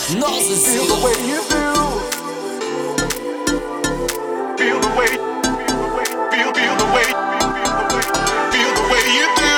Feel the way you do. Feel the way. Feel the way. Feel the way you do.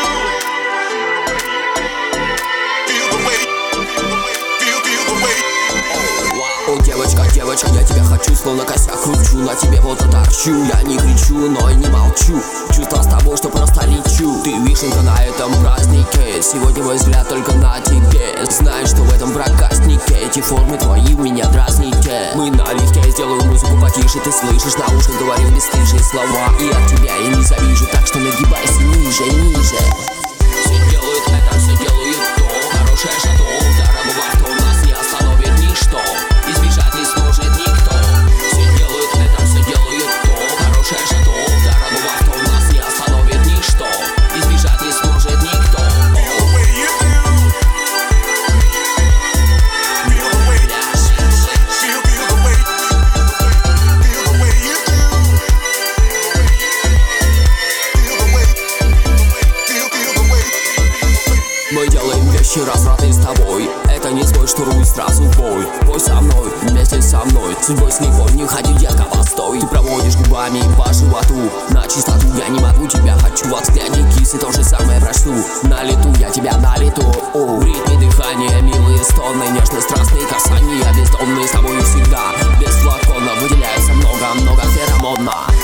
Feel the way. Feel the way. О, девочка, девочка, я тебя хочу, словно косяк кручу. На тебе вот торчу, я не кричу, но и не молчу. Чувство с тобой, что просто лечу. Ты вишенка на этом празднике. Сегодня мой взгляд только на тебе. Знаешь, что в этом проказнике эти формы твои меня дразните. Мы налегке, сделаю музыку потише. Ты слышишь, на ушко говорил бесстыжие слова. И от тебя я не завижу, так что нагибайся ниже, ниже. Все делают это, все делают то. Хорошее шато, дорогого авто нас не остановит ничто. Избежать не сможет никто. Все делают это, все делают то. Хорошее шато, дорогого авто нас не остановит ничто. Избежать не сможет никто. Мы делаем вещи развратные с тобой. Это не свой штурм, сразу в бой. Бой со мной, вместе со мной. Судьбой слепой, не ходи, детка, постой. Ты проводишь губами по животу. На чистоту я не могу, тебя хочу. Во взгляде кисы то же самое прочту. На лету я тебя на лету. В ритме дыхания, милые стоны, нежные страстные касания. Бездомные с тобой всегда. Без флакона выделяется много-много феромонно.